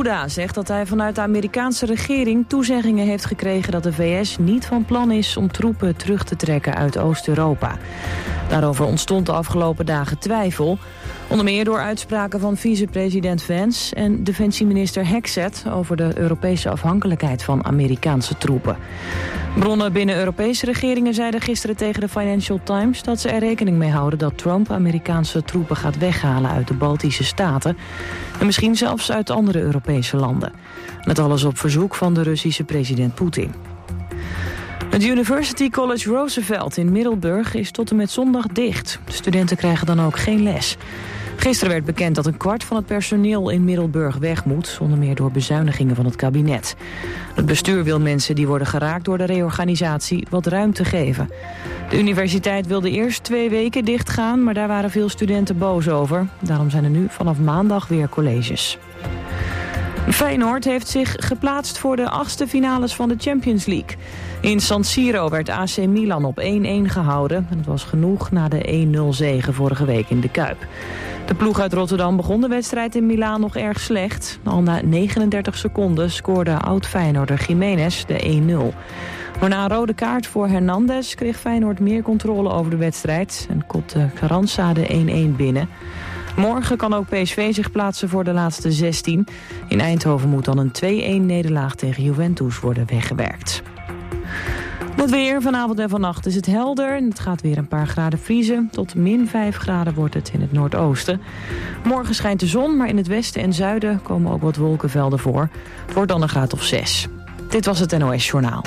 Fuda zegt dat hij vanuit de Amerikaanse regering toezeggingen heeft gekregen dat de VS niet van plan is om troepen terug te trekken uit Oost-Europa. Daarover ontstond de afgelopen dagen twijfel. Onder meer door uitspraken van vicepresident Vance en defensieminister Hexet over de Europese afhankelijkheid van Amerikaanse troepen. Bronnen binnen Europese regeringen zeiden gisteren tegen de Financial Times dat ze er rekening mee houden dat Trump Amerikaanse troepen gaat weghalen uit de Baltische Staten en misschien zelfs uit andere Europese landen. Met alles op verzoek van de Russische president Poetin. Het University College Roosevelt in Middelburg is tot en met zondag dicht. De studenten krijgen dan ook geen les. Gisteren werd bekend dat 1/4 van het personeel in Middelburg weg moet, onder meer door bezuinigingen van het kabinet. Het bestuur wil mensen die worden geraakt door de reorganisatie wat ruimte geven. De universiteit wilde eerst 2 weken dichtgaan, maar daar waren veel studenten boos over. Daarom zijn er nu vanaf maandag weer colleges. Feyenoord heeft zich geplaatst voor de 8e finales van de Champions League. In San Siro werd AC Milan op 1-1 gehouden. En het was genoeg na de 1-0 zege vorige week in de Kuip. De ploeg uit Rotterdam begon de wedstrijd in Milaan nog erg slecht. Al na 39 seconden scoorde oud-Feyenoorder Jiménez de 1-0. Maar na een rode kaart voor Hernandez kreeg Feyenoord meer controle over de wedstrijd. En kopte Carranza de 1-1 binnen. Morgen kan ook PSV zich plaatsen voor de laatste 16. In Eindhoven moet dan een 2-1 nederlaag tegen Juventus worden weggewerkt. Het weer, vanavond en vannacht is het helder. Het gaat weer een paar graden vriezen. Tot -5 graden wordt het in het noordoosten. Morgen schijnt de zon, maar in het westen en zuiden komen ook wat wolkenvelden voor. Het wordt dan een graad of 6. Dit was het NOS Journaal.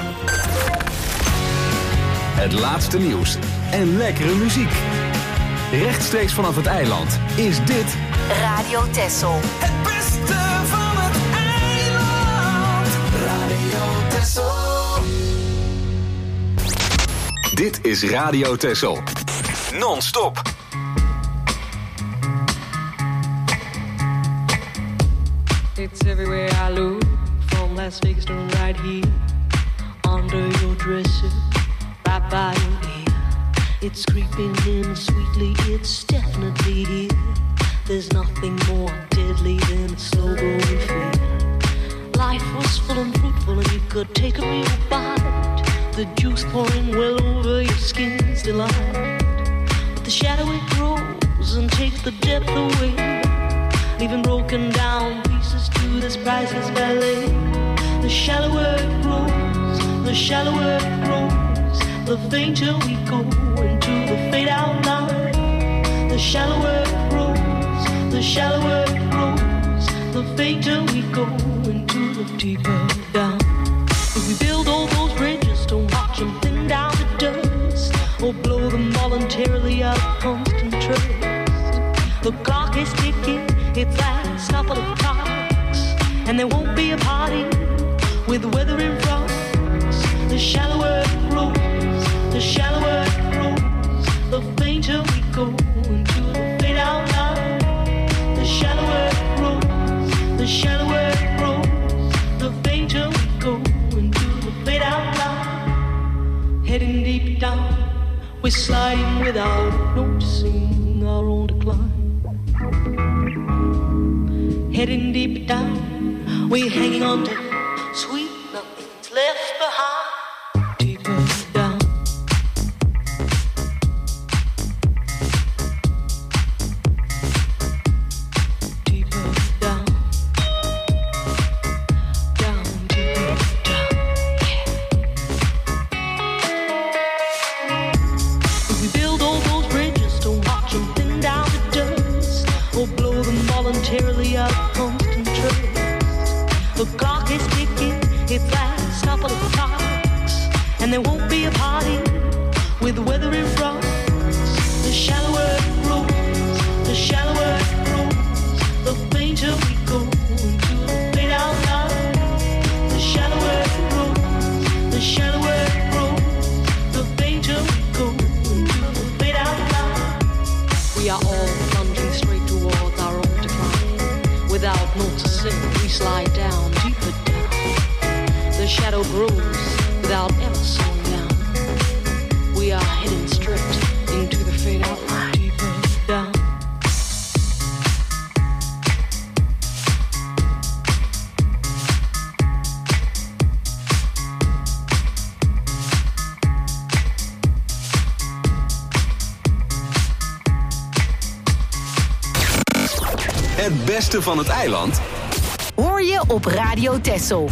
Het laatste nieuws en lekkere muziek. Rechtstreeks vanaf het eiland is dit Radio Texel. Het beste van het eiland. Radio Texel. Dit is Radio Texel. Non-stop. It's everywhere I look, from Las Vegas to right here, under your dresser, right by your ear. It's creeping in sweetly, it's definitely here. There's nothing more deadly than a slow-growing fear. Life was full and fruitful and you could take a real bite. The juice pouring well over your skin's delight. But the shadow it grows and takes the depth away, leaving broken down pieces to this priceless ballet. The shallower it grows, the shallower it grows, the fainter we go into the fade out line. The shallower it grows, the shallower it grows, the fainter we go into the deeper down. If we build all those bridges, don't watch them thin down to dust, or blow them voluntarily out of constant trust. The clock is ticking, its last couple of clocks, and there won't be a party with the weather in front. The shallower it grows, the shallower it grows, the fainter we go into the fade out line. The shallower it grows, the shallower it grows, the fainter we go into the fade out line. Heading deep down, we're sliding without noticing our own decline. Heading deep down, we're hanging on to sweet nothing's left behind. Deeper down. Deeper down. Down, deeper down. Yeah. If we build all those bridges, don't watch them thin down to dust, or blow them voluntarily out of constant trust. The clock is ticking, its last couple of clocks, and there won't be a party with the weather in front. The shallower it grows, the shallower it grows, the fainter we go into the fade out line. The shallower it grows, the shallower it grows, the fainter we go into the fade out line. We are all plunging straight towards our own decline. Without noticing, we slide down, deeper down. The shadow grows without ever slowing down. We are heading straight into the fade out line. Deeper down. Het beste van het eiland hoor je op Radio Texel.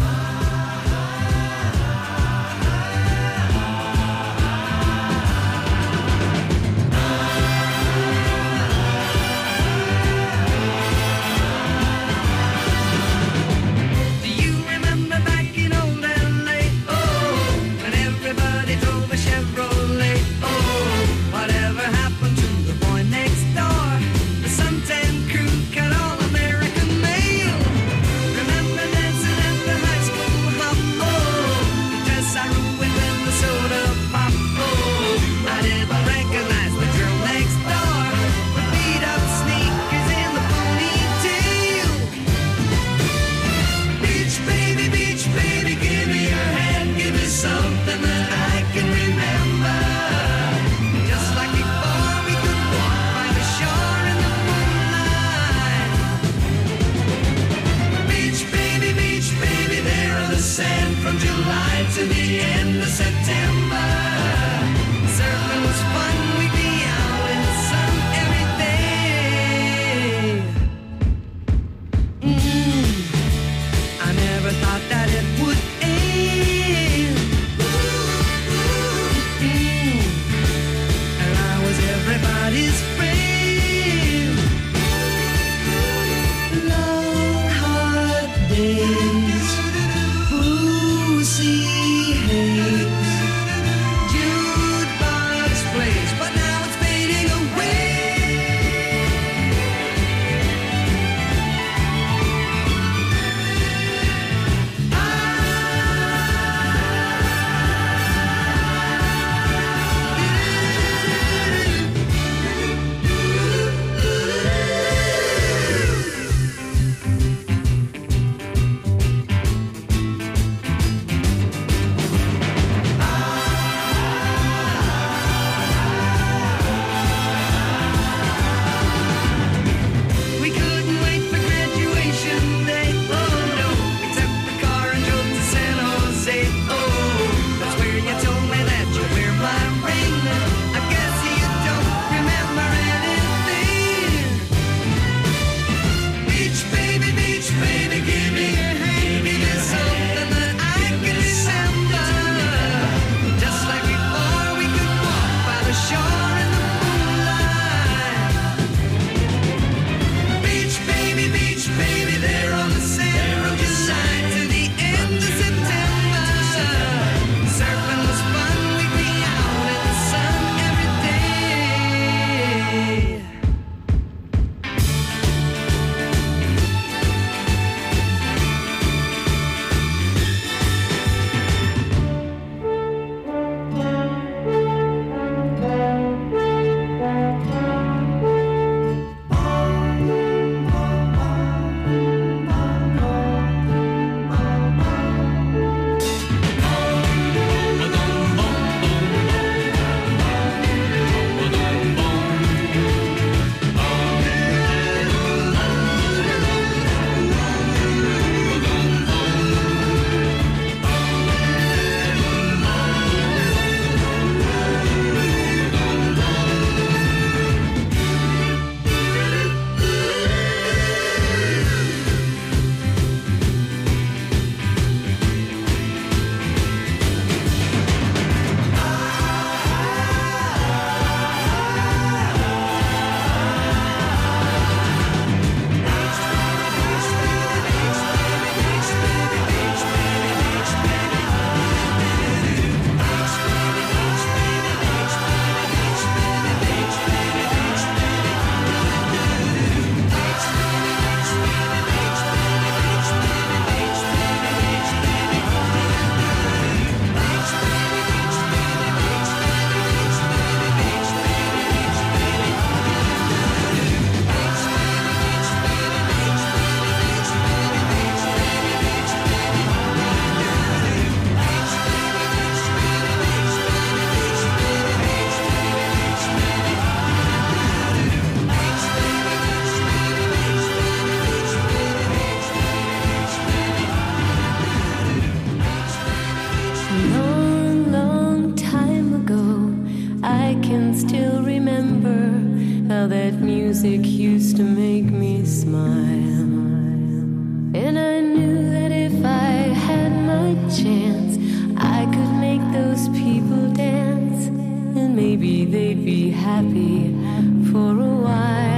that music used to make me smile. And I knew that if I had my chance, I could make those people dance. And maybe they'd be happy for a while.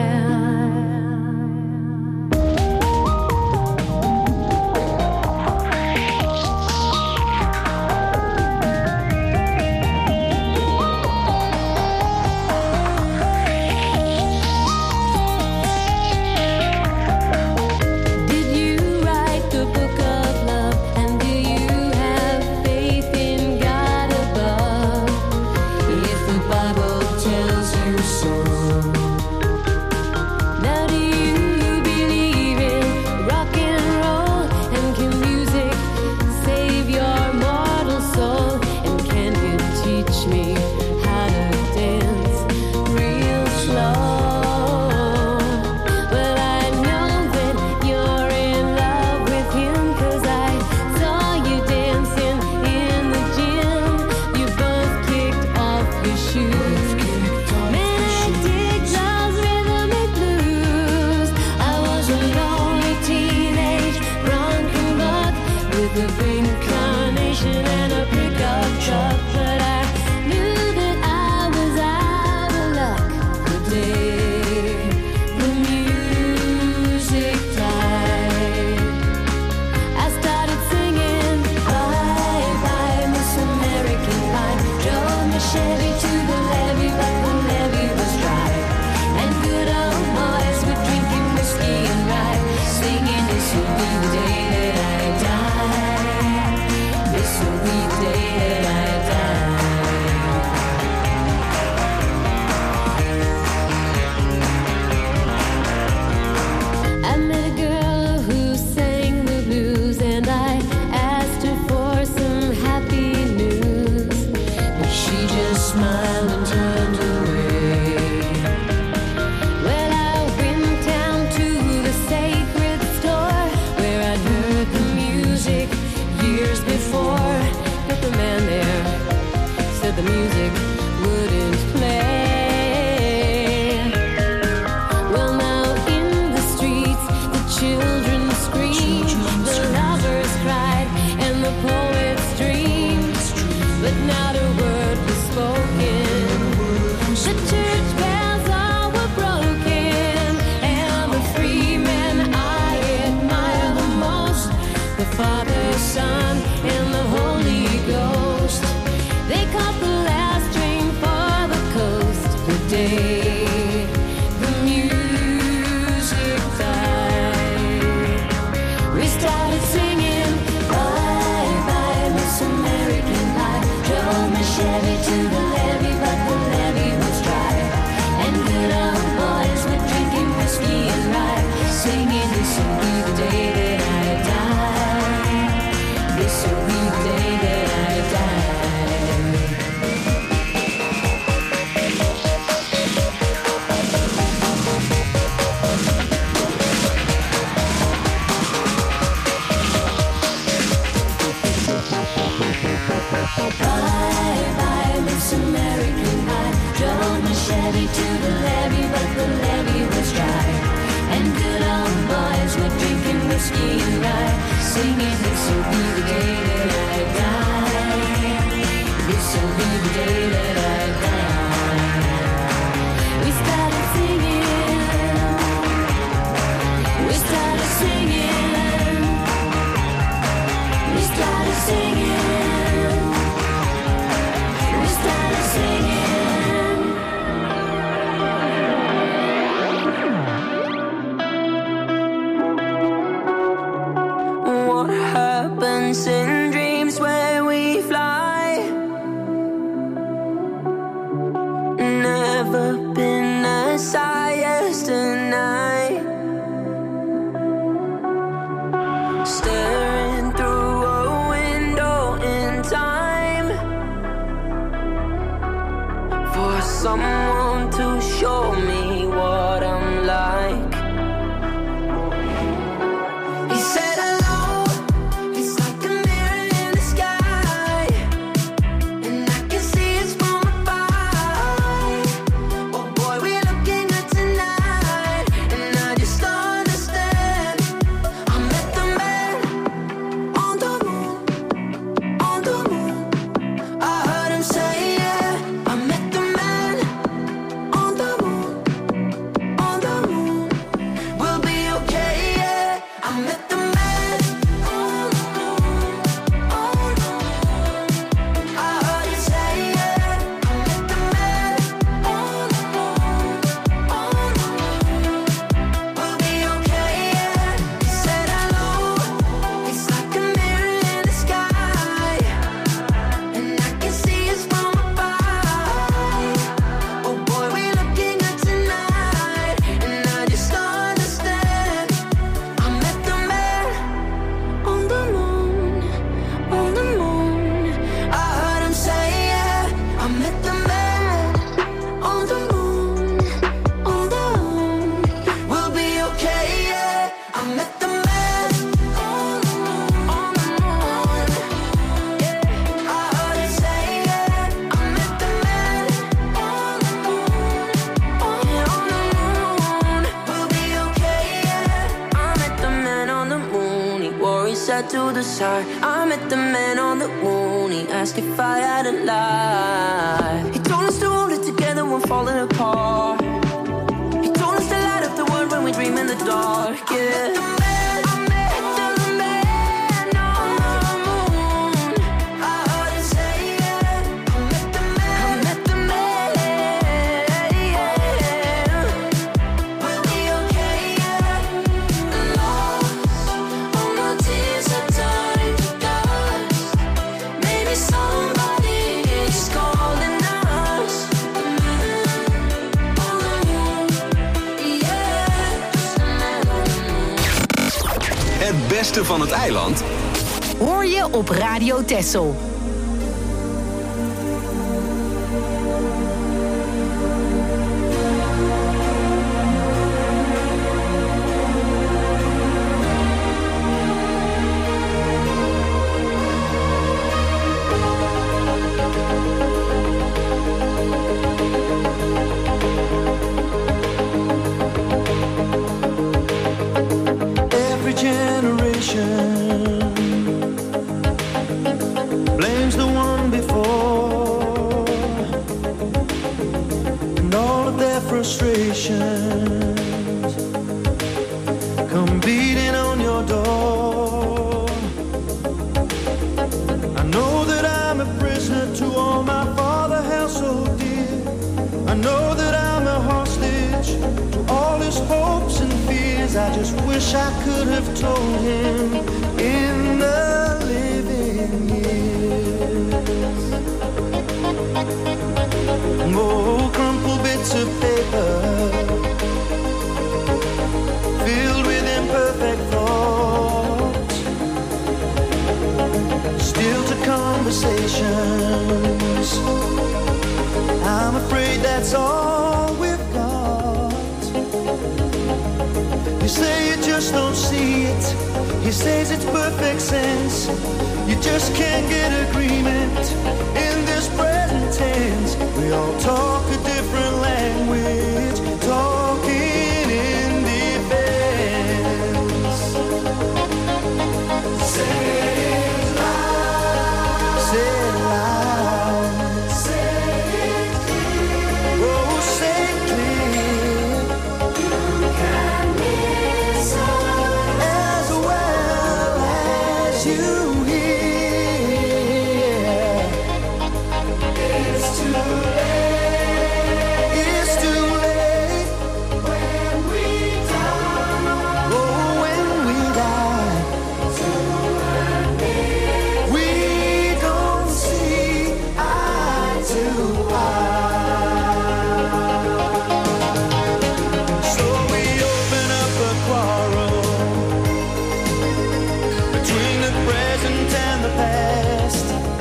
In dreams where we fly, never been as high as tonight. Staring through a window in time for someone to show me what I'm like. He said tonight. set to the side. I met the man on the moon. He asked if I had a life. He told us to hold it together when falling apart. He told us to light up the world when we dream in the dark. Yeah. Het beste van het eiland hoor je op Radio Texel. Blames the one before, and all of their frustrations come beating on your door. I know that I'm a prisoner to all my father held so dear. I know that I'm a hostage to all his hopes and fears. I just wish I could have told him in the living years. Oh, crumpled bits of paper filled with imperfect thoughts, still to conversations. I'm afraid that's all we've got. You say you just don't see it. He says it's perfect sense. You just can't get agreement in this present tense. We all talk a different language, talking in defense. Say it loud. Say it loud. Say it clear. Oh, say it clear. You can listen as well as you hear. It's too late. It's too late when we die. Oh, when we die. We don't see eye to eye. So we open up a quarrel between the present and the past.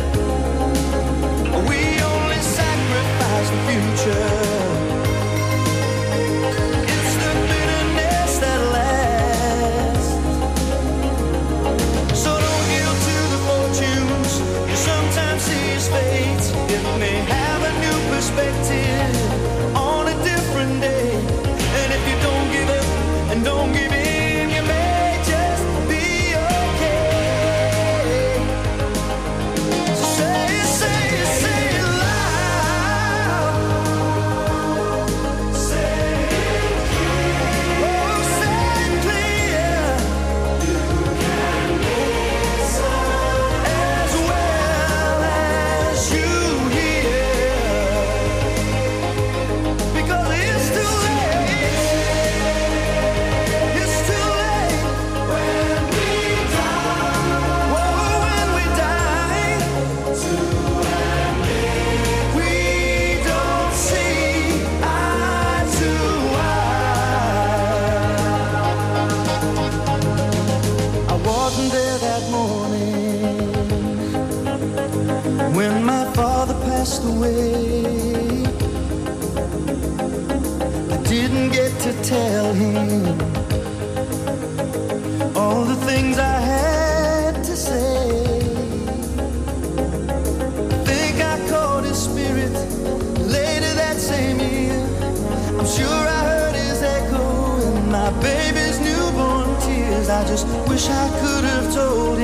We only sacrifice the future. It's the bitterness that lasts. So don't yield to the fortunes you sometimes see as fate. It may have a new perspective on a different day. And if you don't give up and don't give in, you may just be okay. So say it, say it, say it loud. Say it clear. Oh, say it clear. You can listen as well as you hear. Because it's too late. It's too late when we die. Whoa, when we die. We don't see eye to eye. I wasn't there that morning when my father passed away. I didn't get to tell him all the things I had to say. I think I caught his spirit later that same year. I'm sure I heard his echo in my baby's newborn tears. I just wish I could have told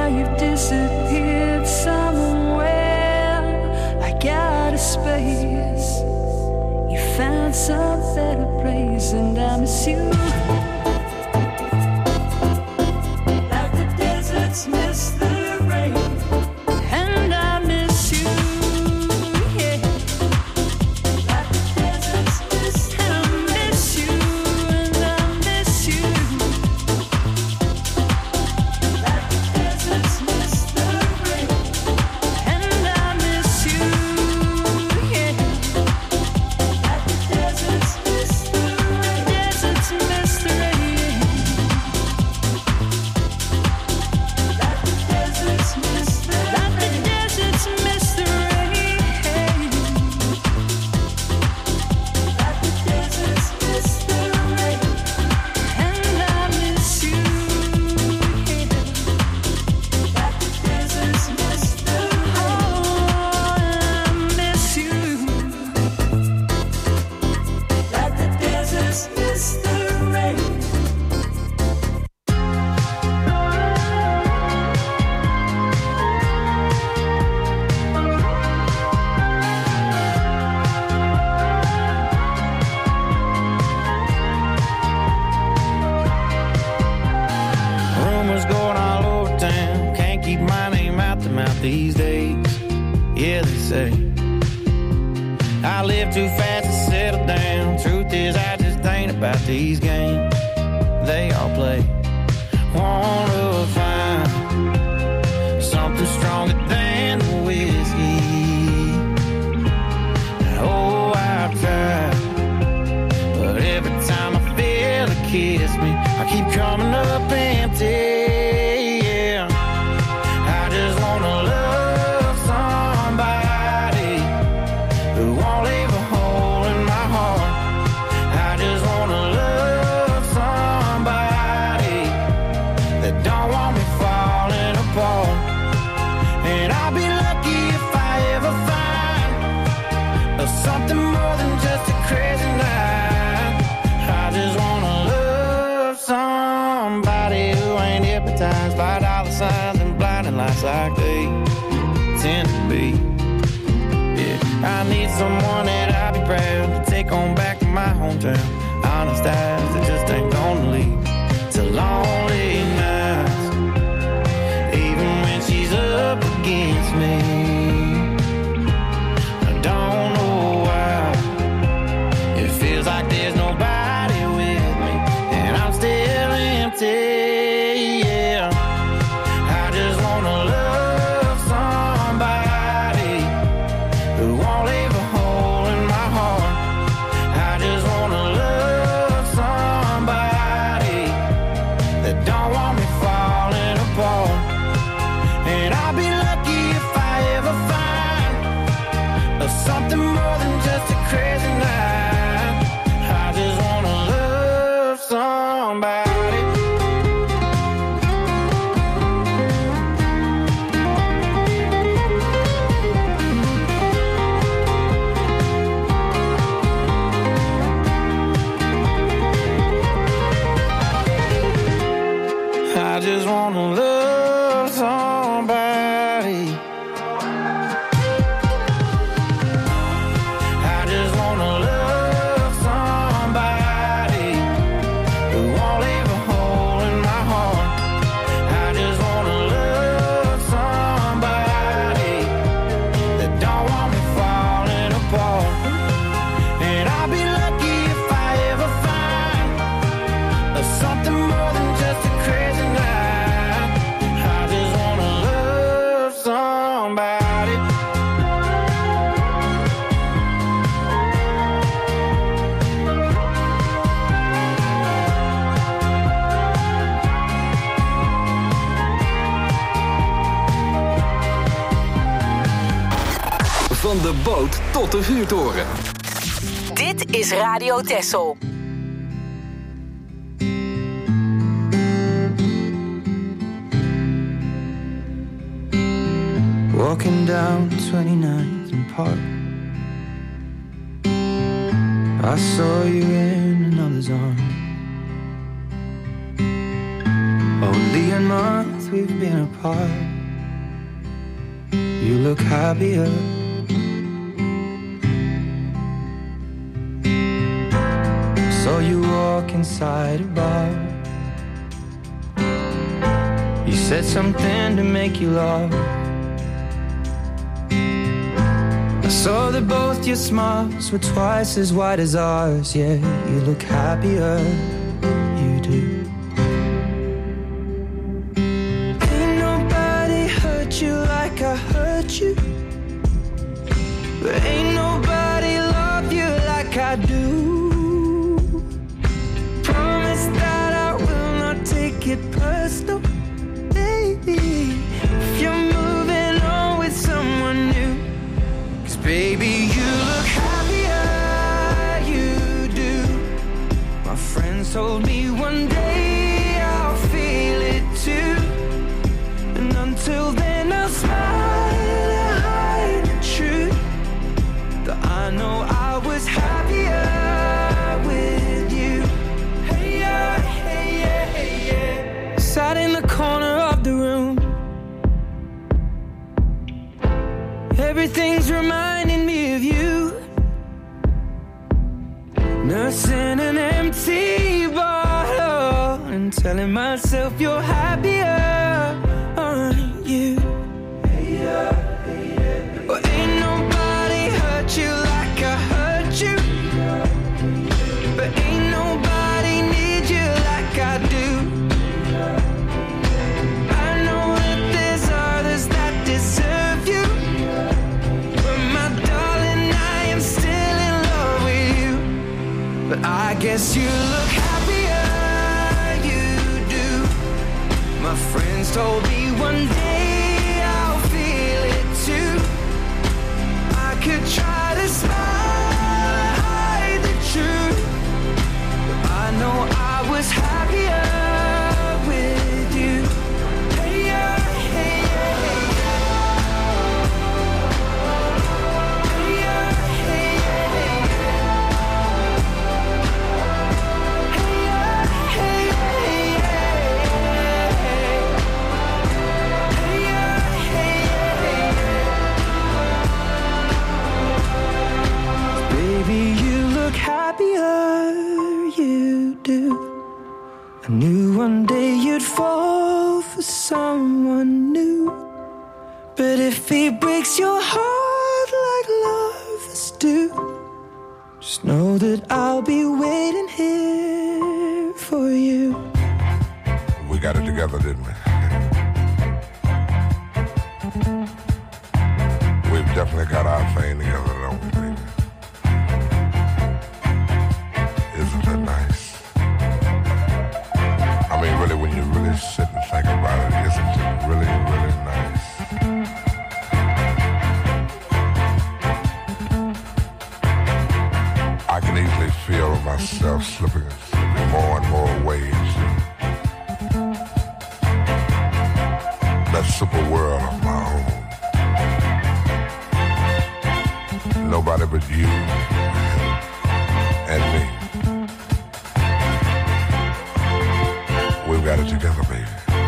you've disappeared somewhere, like out of space. You found some better place, and I miss you. Like the deserts miss the rain, and I miss you. Yeah. Like the deserts miss the rain, and I miss you, and I miss you. Like the deserts miss the rain, and I miss you. Yeah. Like the deserts miss the rain, deserts miss the rain. Like the deserts miss the rain, like the deserts miss the rain. Like the deserts miss the rain, and I miss you. Yeah. Like the deserts miss the rain, oh, I miss you. Like the deserts miss the rain. Rumors going all over town. Can't keep my name out the mouth these days. Yeah, they say I live too fast to settle down. Truth is, I just ain't about these games they all play. Wanna find something stronger than the whiskey. Oh, I've tried, but every time I feel it kiss me, I keep coming up empty. Yeah, I just wanna love somebody who won't leave a hole in my heart. I just wanna love somebody that don't want me falling apart. And I'll be lucky if I ever find something more than just a crazy night. I just wanna love somebody who ain't hypnotized by dollar signs and blinding lights like they tend to be. Yeah, I need someone that I'll be proud to take on back to my hometown. Honest eyes that just ain't gonna lead to lonely nights, even when she's up against me. I don't know why it feels like there's nobody with me, and I'm still empty. Yeah, I just wanna love somebody who won't leave a hole in my heart. I just wanna love somebody that don't want me falling apart. And I'll be lucky if I ever find something more than just a crazy night. I just wanna love somebody. I just wanna love somebody. I just wanna love somebody who won't leave a hole in my heart. I just wanna love somebody that don't want me falling apart. And I'll be lucky if I ever find something more than just a crazy night. I just wanna love somebody. Van de boot tot de vuurtoren. Dit is Radio Texel. Walking down 29th and Park, I saw you in another's arms. Only a month month we've been apart, you look happier. Saw you walk inside a bar. You said something to make you laugh. I saw that both your smiles were twice as wide as ours. Yeah, you look happier, you do. Ain't nobody hurt you like I hurt you, but ain't nobody love you like I do. Promise that I will not take it personal, baby, if you're moving on with someone new. Baby, you look happier, you do. My friends told me one day I'll feel it too, and until then I'll smile and hide the truth, that I know I was happier with you. Hey yeah, hey yeah, hey yeah. Sat in the corner of the room, everything's reminding me of you. Nursing an empty bottle and telling myself you're happier, aren't you? Hey, yeah, hey, yeah. Well, ain't nobody hurt you like I hurt you, but ain't nobody need you like I do. I know that there's others that deserve you, but I guess you look happier, you do. My friends told me one day I'll feel it too. I could try to smile, hide the truth, but I know I was happier with you. Hey yeah, hey yeah, hey yeah. Hey yeah, hey yeah, hey yeah. Happier, you do. I knew one day you'd fall for someone new, but if he breaks your heart like lovers do, just know that I'll be waiting here for you. We got it together, didn't we? We've definitely got our thing together, don't we, baby? Isn't that nice? I mean, really, when you really sit and think about it, isn't it really, really nice? I can easily feel myself slipping more and more ways in that super world of my own. Nobody but you and me. We've got it together, baby.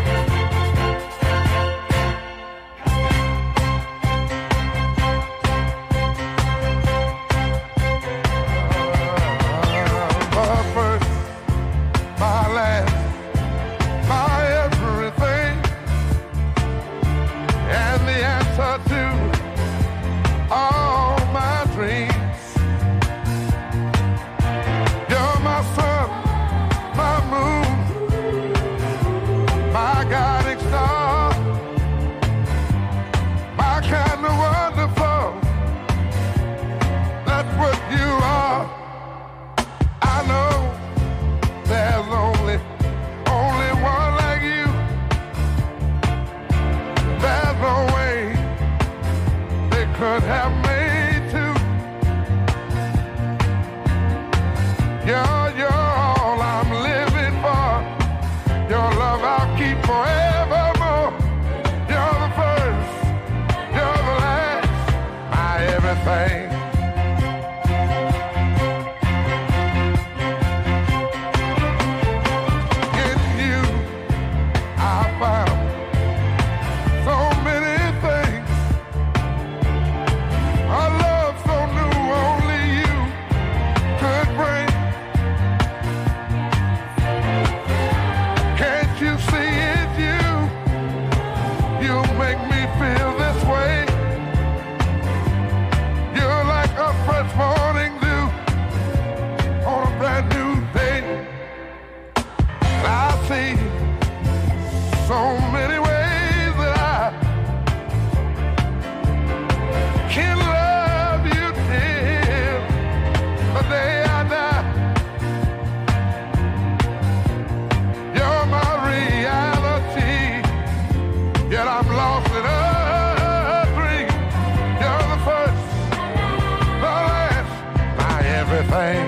My first, my last, my everything, and the answer to all my dreams. You're my sun, my moon, my guiding star, my kind of wonderful. That's what you are. I know there's only one like you. There's no way make me feel this way. You're like a fresh morning dew on a brand new day. I see so many ways that I can love you till the day I die. You're my reality, yet I'm lost in a dream. You're the first, the last, my everything.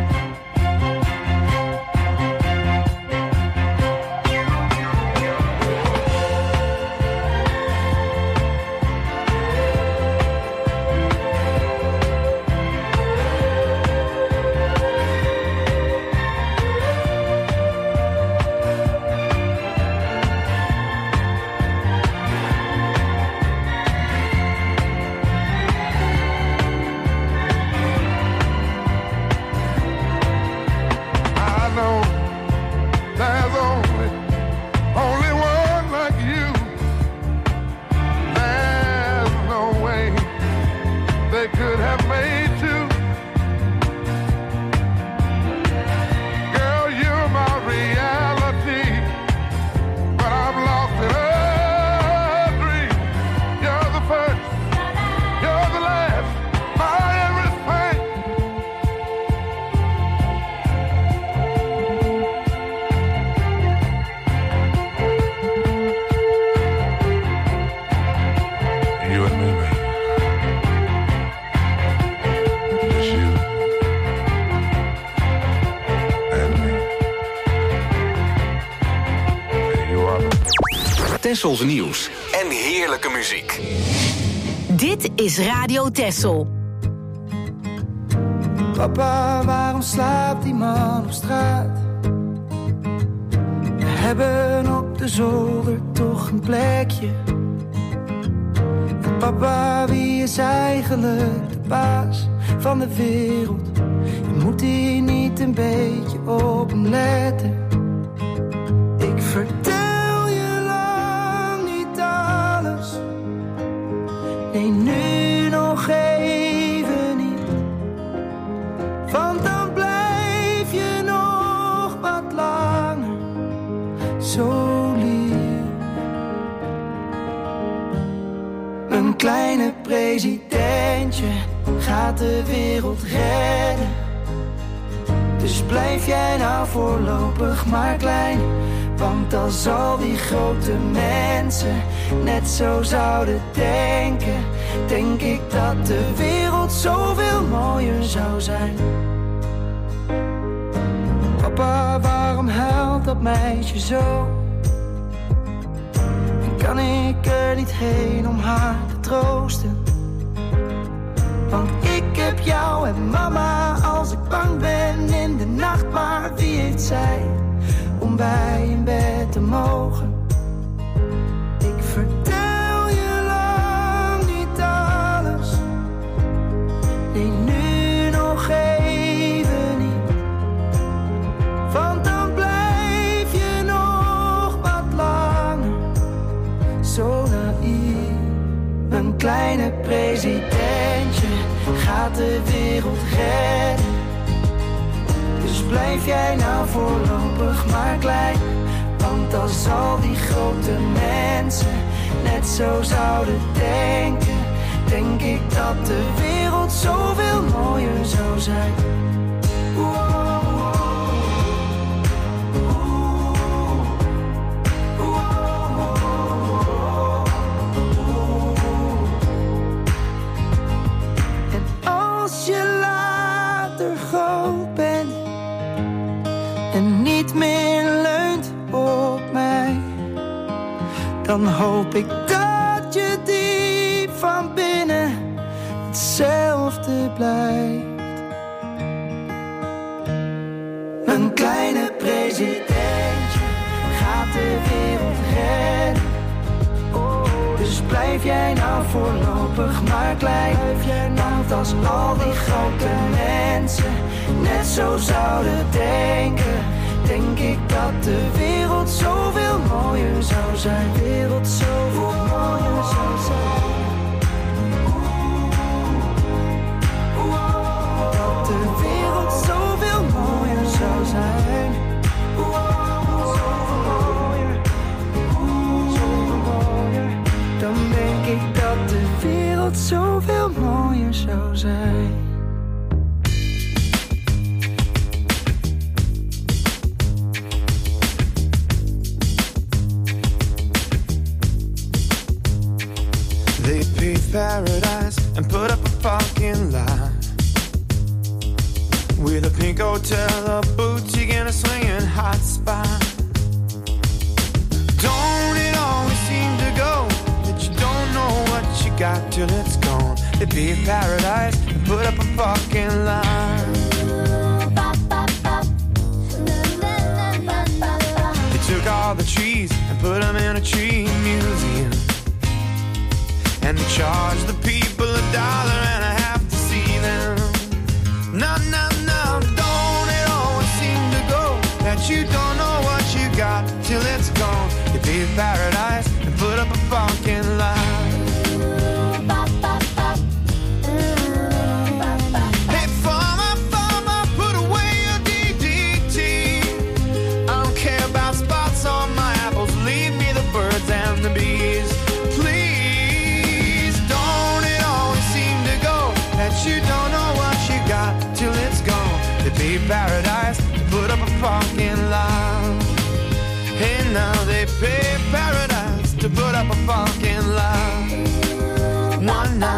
Tessel's nieuws en heerlijke muziek. Dit is Radio Tessel. Papa, waarom slaapt die man op straat? We hebben op de zolder toch een plekje. En papa, wie is eigenlijk de baas van de wereld? Je moet hier niet een beetje op hem letten. Ik vertel nee, nu nog even niet. Want dan blijf je nog wat langer zo lief. Een kleine presidentje gaat de wereld redden. Dus blijf jij nou voorlopig maar klein. Want als al die grote mensen net zo zouden denken, denk ik dat de wereld zoveel mooier zou zijn. Papa, waarom huilt dat meisje zo? En kan ik er niet heen om haar te troosten? Want ik heb jou en mama als ik bang ben in de nacht. Maar wie heeft zij om bij in bed te mogen? Ik vertel je lang niet alles. Nee, nu nog even niet. Want dan blijf je nog wat langer zo naïef. Een kleine presidentje gaat de wereld redden. Dus blijf jij nou voorlopig maar klein. Want als al die grote mensen net zo zouden denken, denk ik dat de wereld zoveel mooier zou zijn. En als je later groot bent en niet meer leunt op mij, dan hoop ik dat je diep van binnen hetzelfde blijft. Een kleine presidentje gaat de wereld redden. Dus blijf jij nou voorlopig maar klein. Want als al die grote mensen net zo zouden denken, denk ik dat de wereld zoveel mooier zou zijn. De wereld zoveel mooier zou zijn. Dat de wereld zoveel mooier zou zijn. Zoveel mooier. Zoveel mooier. Dan denk ik dat de wereld zoveel mooier zou zijn. They paved paradise and put up a parking lot with a pink hotel, a boutique and a swinging hot spot. Don't it always seem to go that you don't know what you got till it's gone? They paved paradise and put up a parking lot. They took all the trees and put them in a tree museum. And they charge the people $1.50 to see them. No, no, no, don't it always seem to go that you don't know what you got till it's gone? You paved paradise and put up a parking lot. Hey, farmer, farmer, put away your DDT. I don't care about spots on my apples, leave me the birds and the bees. You don't know what you got till it's gone. They paved paradise to put up a parking lot. Hey, now they paved paradise to put up a parking lot. One night.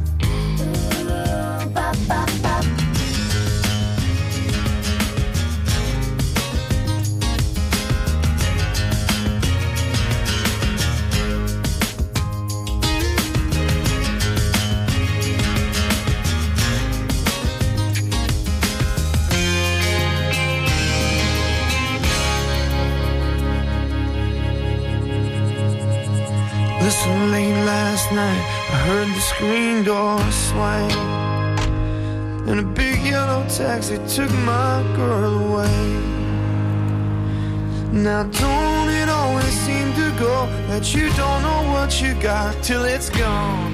Listen, late last night I heard the screen door swing, and a big yellow taxi took my girl away. Now don't it always seem to go that you don't know what you got till it's gone?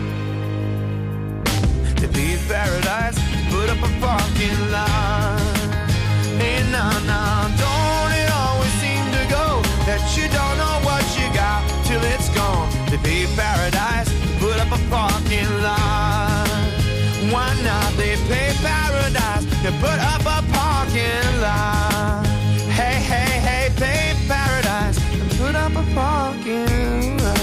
They paved paradise, put up a parking lot. Hey, nah, nah, don't it always seem to go that you don't know what you got till it's gone? They paved paradise, put up a parking lot. Why not? They paved paradise, they put up a parking lot. Hey, hey, hey, paved paradise, and put up a parking lot.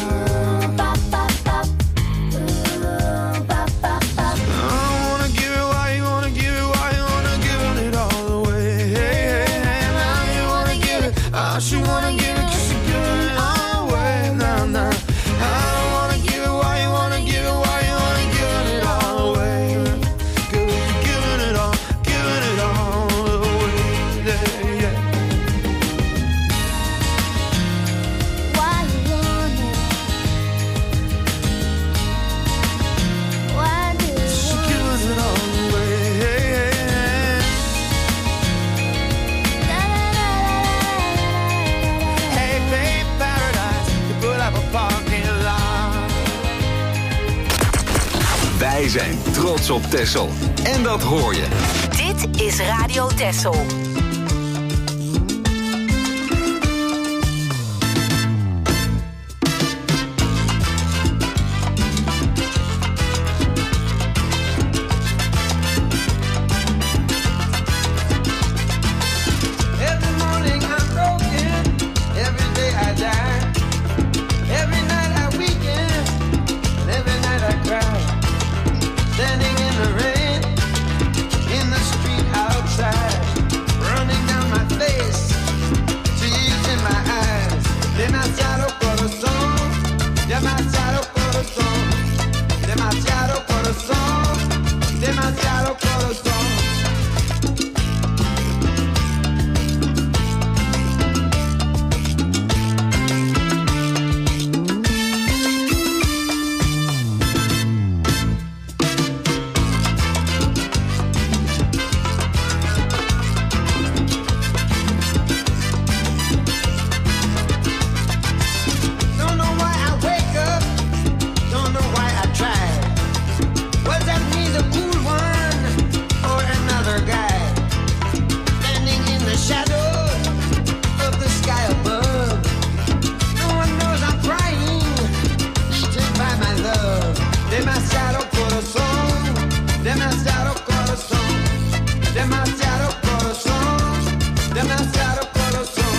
I wanna give it, why you wanna give it, why you wanna give it all away? Hey, hey, hey, now you wanna give it, she wanna give it, 'cause she give it all away. Nah, nah. I don't wanna give it, why you wanna give it, why you wanna give it all away? Giving it all away, yeah, yeah. Why you want it? Why do you She want gives it all away, hey, hey, hey. Hey, babe, paradise, you put up a parking lot. Wij zijn trots op Texel. En dat hoor je. Dit is Radio Texel. Every morning I'm broken, every day I die, every night I weaken, and every night I cry. Standing in the rain, in the street outside, running down my face, tears in my eyes. Demasiado corazón, demasiado corazón, demasiado corazón, demasiado corazón. love. Demasiado corazón, demasiado corazón, demasiado corazón, demasiado corazón.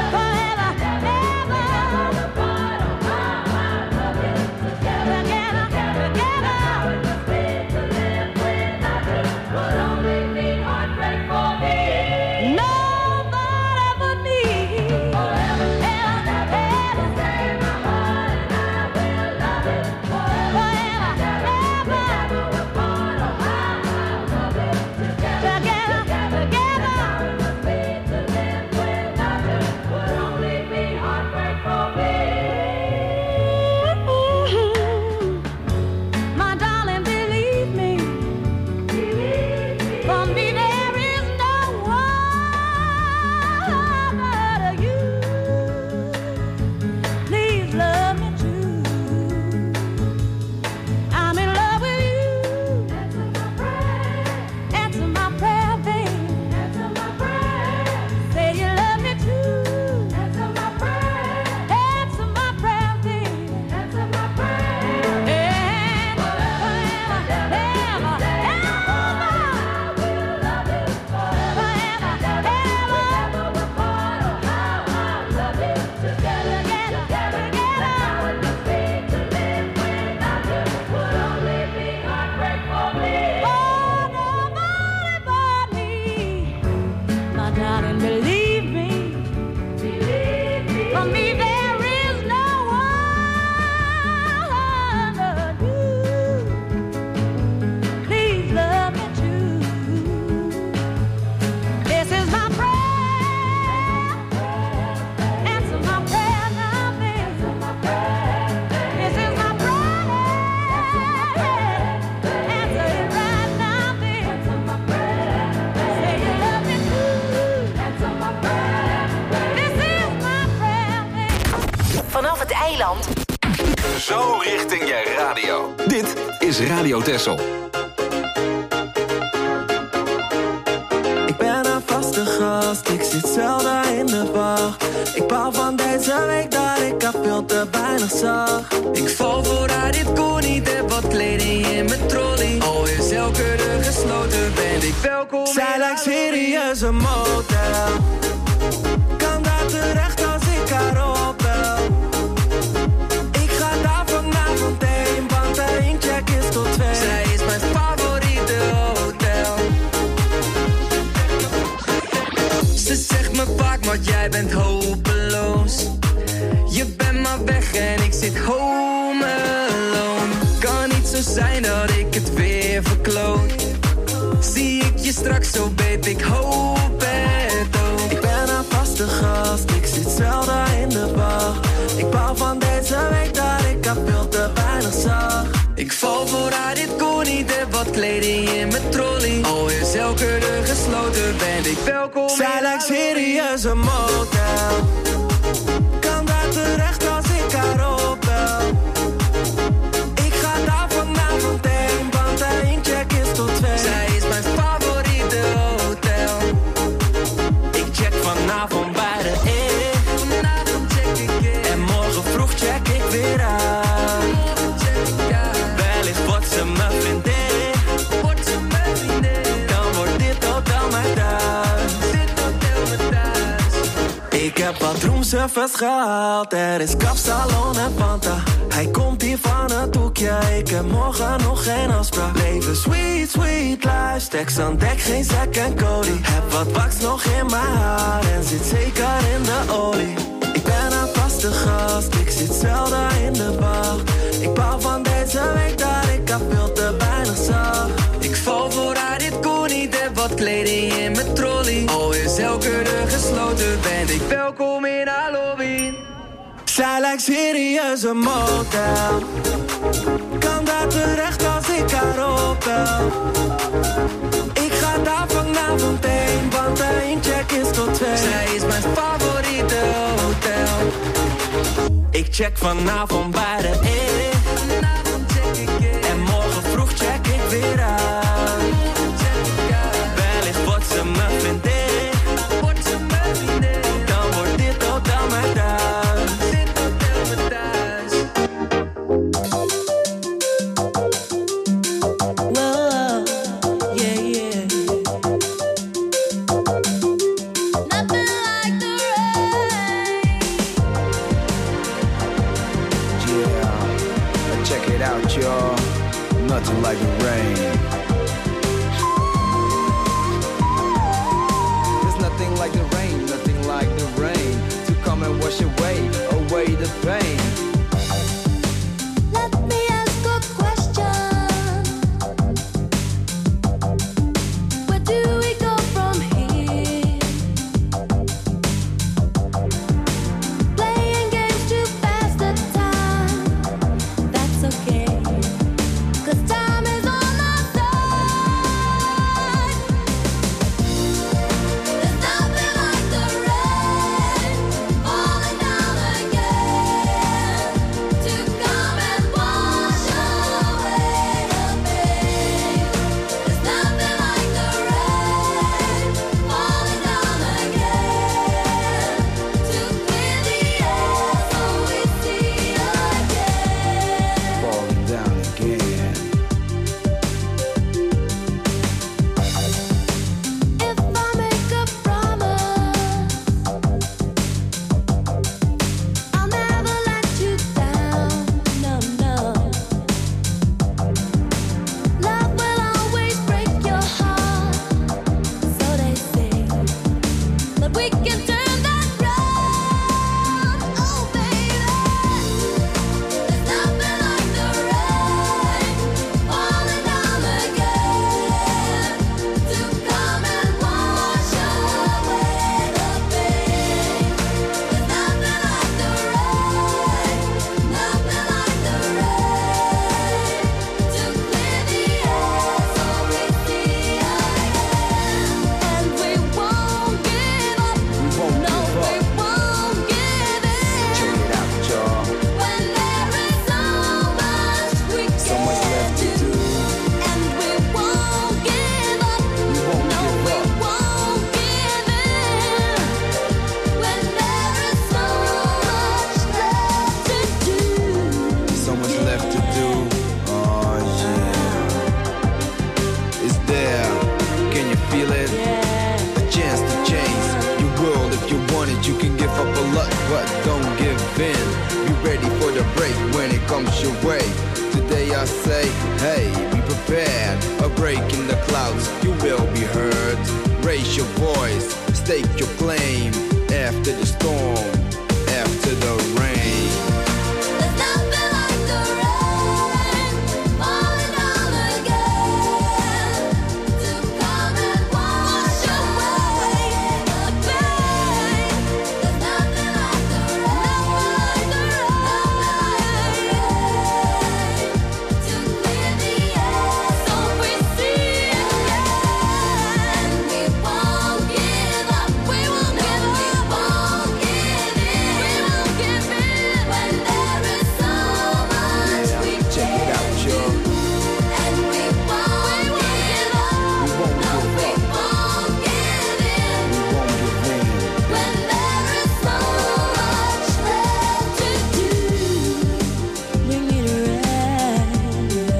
Together vanaf het eiland. Zo richting je radio. Dit is Radio Texel. Ik ben een vaste gast, ik zit zelden in de bar. Ik baal van deze week dat ik al veel te weinig zag. Ik val voor haar, dit kon niet, heb wat kleding in mijn trolley. Al is elke deur gesloten, ben ik welkom. Zij lijkt serieus een motel. Kan daar terecht als ik haar opbel. Ik ga daar vanavond heen, want de incheck is tot 2. Zij is mijn favoriete hotel. Ze zegt me vaak, maar jij bent hopeloos. Je bent maar weg en ik zit home alone. Kan niet zo zijn dat ik het weer verkloot. Zie ik je straks zo, babe, ik hoop het ook. Ik ben een vaste gast, ik zit zelden in de bar. Ik baal van deze week dat ik al veel te weinig zag. Ik val voor haar, dit kon niet, heb wat kleding in mijn trolley. Al is elke deur gesloten, ben ik welkom. Zij lijkt serieus een motel. Kan daar terecht als ik haar opbel. Ik ga daar vanavond heen, want de incheck is tot 2. Zij is mijn favoriete hotel. Ik check vanavond bij de E. Vanavond check ik in. En morgen vroeg check ik weer uit. Wellicht wordt ze mijn vriendin. Dan wordt dit hotel mijn thuis. Ik heb wat roomservice gehaald. Er is kapsalon en Fanta. Hij komt hier van het hoekje. Ik heb morgen nog geen afspraak. Leven sweet, sweet life. Stacks aan dek, geen sec en Cody. Heb wat wax nog in mijn haar. En zit zeker in de olie. Ik ben een vaste gast. Ik zit zelden in de bar. Ik baal van deze week dat ik al veel te weinig zag. Ik val voor haar, dit kon niet, heb wat kleding in mijn trolley. Al is elke deur gesloten, ben ik welkom in haar lobby. Zij lijkt serieus een motel. Kan daar terecht als ik haar opbel. Ik ga daar vanavond heen, want de incheck is tot 2. Zij is mijn favoriete hotel. Ik check vanavond bij de E. En morgen vroeg check ik weer uit. Wellicht wordt ze mijn vriendin. Dan wordt dit hotel mijn thuis. Whoa, yeah, yeah. Nothing like the rain. Yeah, check it out, y'all. Nothing like the rain. There's nothing like the rain, nothing like the rain to come and wash away the pain. Let me ask a question. Where do we go from here? Playing games to pass the time. That's okay. 'Cause time is on our side. There's nothing like the rain falling down again. say, hey, be prepared. A break in the clouds, you will be heard. Raise your voice, stake your claim. After the storm, after the rain. There's nothing like the rain falling down again to come and wash away the pain. There's nothing like the rain to clear the air so we see again. We won't give up. We won't give up. We won't give in. We won't give in when there is so much we Check it out, y'all. and we won't give up. We won't No, give we up. won't give in We won't give in. when there is so much left to do. Bring me the rain.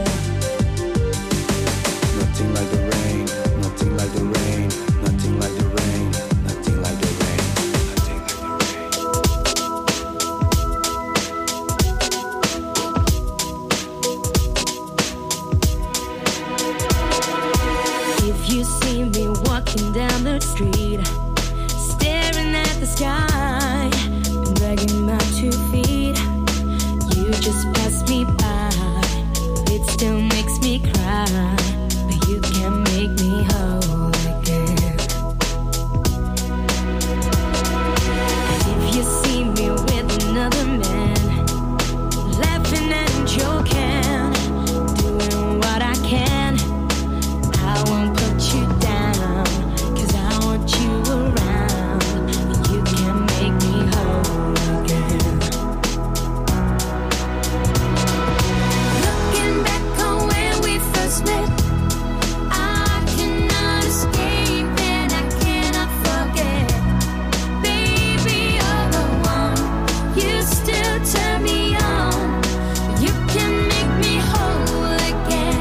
Nothing like the rain, nothing like the rain, nothing like the rain, nothing like the rain, nothing like the If you see me walking down the street, staring at the sky, dragging my 2 feet, you just pass me by. It still makes me cry, but you can make me whole again. If you see me with another man, laughing and joking, doing what I can, I won't put you down, 'cause I want you around. You can make me whole again. Looking back on when we first met, I cannot escape and I cannot forget. Baby, you're the one. You still turn me on. You can make me whole again.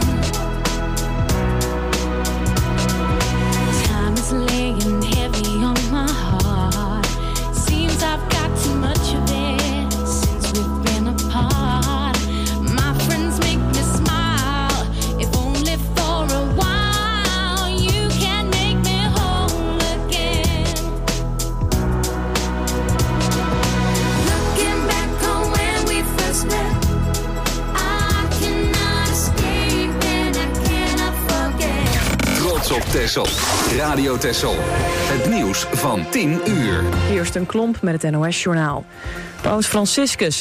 Time is laying heavy on my heart. Seems I've got too much of it since we've been apart. My friends make me smile, if only for a while. You can make me whole again. Looking back on when we first met, I cannot escape and I cannot forget. Trots op Texel. Radio Texel. Het nieuws van 10 uur. Kirsten Klomp met het NOS-journaal. Paus Franciscus